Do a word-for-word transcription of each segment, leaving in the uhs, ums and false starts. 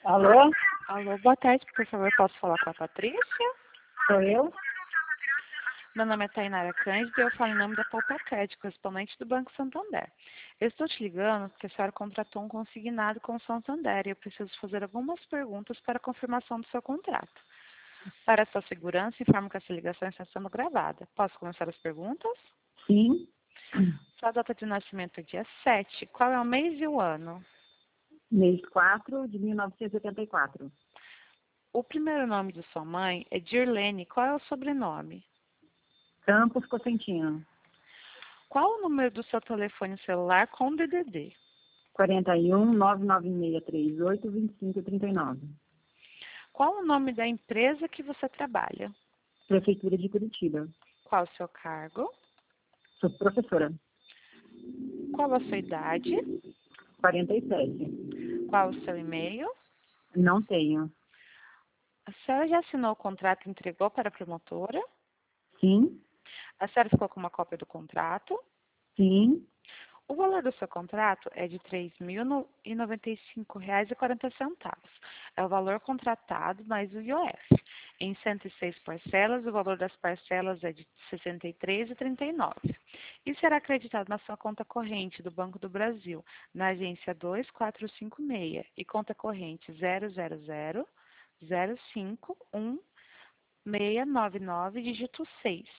Alô? Alô, boa tarde, por favor, posso falar com a Patrícia? Sou eu? Meu nome é Tainara Cândido e eu falo em nome da Polpacred, correspondente do Banco Santander. Eu estou te ligando porque a senhora contratou um consignado com o Santander e eu preciso fazer algumas perguntas para a confirmação do seu contrato. Para a sua segurança, informo que essa ligação está sendo gravada. Posso começar as perguntas? Sim. Sua data de nascimento é dia sete. Qual é o mês e o ano? Mês quatro de mil novecentos e oitenta e quatro. O primeiro nome de sua mãe é Dirlene. Qual é o sobrenome? Campos Cocentino. Qual o número do seu telefone celular com D D D? quarenta e um, nove nove seis três oito, vinte e cinco, trinta e nove. Qual o nome da empresa que você trabalha? Prefeitura de Curitiba. Qual o seu cargo? Sou professora. Qual a sua idade? quarenta e sete. Qual o seu e-mail? Não tenho. A senhora já assinou o contrato e entregou para a promotora? Sim. A senhora ficou com uma cópia do contrato? Sim. O valor do seu contrato é de três mil e noventa e cinco reais e quarenta centavos. É o valor contratado mais o I O F. Em cento e seis parcelas, o valor das parcelas é de sessenta e três reais e trinta e nove centavos. E será acreditado na sua conta corrente do Banco do Brasil, na agência dois quatro cinco seis e conta corrente zero zero zero zero cinco um seis nove nove, dígito seis.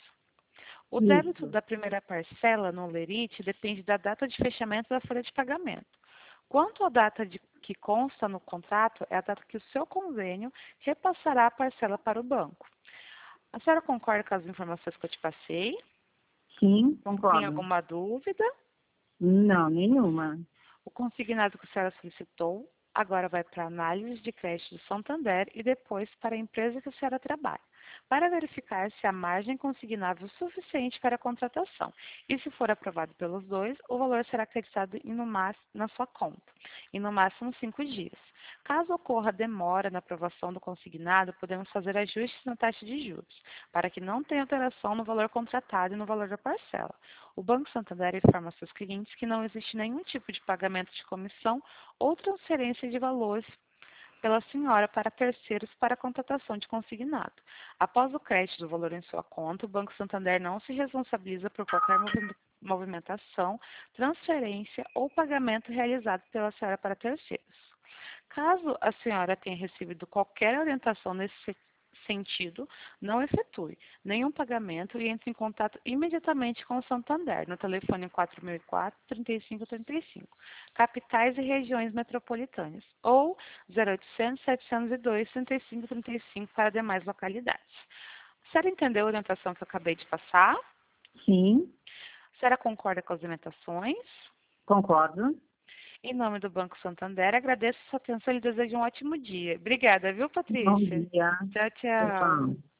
O débito Isso. da primeira parcela no Lerite depende da data de fechamento da folha de pagamento. Quanto à data de, que consta no contrato, é a data que o seu convênio repassará a parcela para o banco. A senhora concorda com as informações que eu te passei? Sim, Tem concordo. alguma dúvida? Não, nenhuma. O consignado que a senhora solicitou agora vai para a análise de crédito do Santander e depois para a empresa que a senhora trabalha, para verificar se a margem consignável é suficiente para a contratação. E se for aprovado pelos dois, o valor será acreditado em no máximo, na sua conta, em no máximo cinco dias. Caso ocorra demora na aprovação do consignado, podemos fazer ajustes na taxa de juros, para que não tenha alteração no valor contratado e no valor da parcela. O Banco Santander informa seus clientes que não existe nenhum tipo de pagamento de comissão ou transferência de valores pela senhora para terceiros para a contratação de consignado. Após o crédito do valor em sua conta, o Banco Santander não se responsabiliza por qualquer movi- movimentação, transferência ou pagamento realizado pela senhora para terceiros. Caso a senhora tenha recebido qualquer orientação nesse se- sentido, não efetue nenhum pagamento e entre em contato imediatamente com o Santander, no telefone quatro mil e quatro, trinta e cinco trinta e cinco, capitais e regiões metropolitanas, ou zero oitocentos, setecentos e dois, trinta e cinco trinta e cinco para demais localidades. A senhora entendeu a orientação que eu acabei de passar? Sim, A senhora concorda com as orientações? concordo. Em nome do Banco Santander, agradeço a sua atenção e desejo um ótimo dia. Obrigada, viu, Bom Patrícia? dia. Tchau, Tchau, tchau. tchau.